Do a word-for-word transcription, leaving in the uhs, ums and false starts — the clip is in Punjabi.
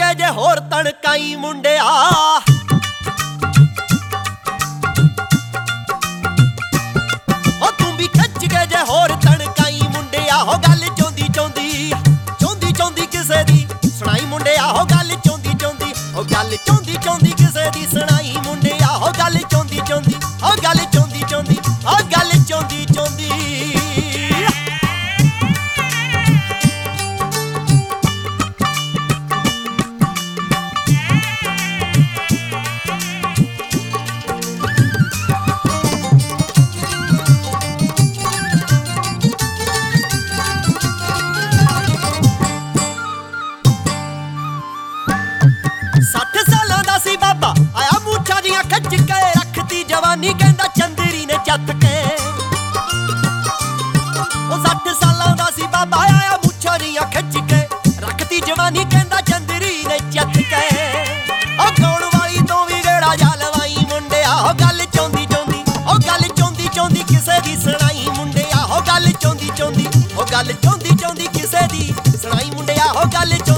ਕੇ ਜੇ ਹੋਰ ਤਣਕਾਈ ਮੁੰਡਿਆ। ਉਹ ਤੂੰ ਵੀ ਖਿੱਚ ਕੇ ਜੇ ਹੋਰ ਤਣਕਾਈ ਮੁੰਡਿਆ। ਹੋ ਗੱਲ ਚੋਂਦੀ ਚੋਂਦੀ ਚੋਂਦੀ ਚੋਂਦੀ ਕਿਸੇ ਦੀ ਸੁਣਾਈ ਮੁੰਡਿਆ। ਹੋ ਗੱਲ ਚੋਂਦੀ ਚੋਂਦੀ ਉਹ ਗੱਲ ਚੋਂਦੀ ਚੋਂਦੀ ਕਿਸੇ ਦੀ ਸੁਣਾਈ ਮੁੰਡਿਆ। ਹੋ ਗੱਲ ਚੋਂਦੀ ਚੋਂਦੀ ਉਹ ਗੱਲ ਚੋਂਦੀ ਚੋਂਦੀ ਉਹ ਗੱਲ ਚੋਂਦੀ ਚੋਂਦੀ। ਸੱਠ ਸਾਲਾਂ ਦਾ ਸੀ ਬਾਬਾ ਆਇਆ ਮੂਛਾਂ ਦੀਆਂ ਖਿੱਚ ਕੇ। ਰੱਖਤੀ ਜਵਾਨੀ ਕਹਿੰਦਾ ਚੰਦਰੀ ਨੇ ਚੱਤ ਕੇ। ਉਹ ਸੱਠ ਸਾਲਾਂ ਦਾ ਸੀ ਬਾਬਾ ਆਇਆ ਮੂਛਾਂ ਦੀਆਂ ਖਿੱਚ ਕੇ। ਰੱਖਤੀ ਜਵਾਨੀ ਕਹਿੰਦਾ ਚੰਦਰੀ ਨੇ ਚੱਤ ਕੇ। ਉਹ ਗਾਉਣ ਵਾਲੀ ਤੋਂ ਵੀ ਗੇੜਾ ਜਾ ਲਵਾਈ ਮੁੰਡਿਆ। ਉਹ ਗੱਲ ਚੋਂਦੀ ਚੋਂਦੀ ਉਹ ਗੱਲ ਚੋਂਦੀ ਚੋਂਦੀ ਕਿਸੇ ਦੀ ਸੁਣਾਈ ਮੁੰਡਿਆ। ਉਹ ਗੱਲ ਚੋਂਦੀ ਚੋਂਦੀ ਉਹ ਗੱਲ ਚੋਂਦੀ ਚੋਂਦੀ ਕਿਸੇ ਦੀ ਸੁਣਾਈ ਮੁੰਡਿਆ। ਉਹ ਗੱਲ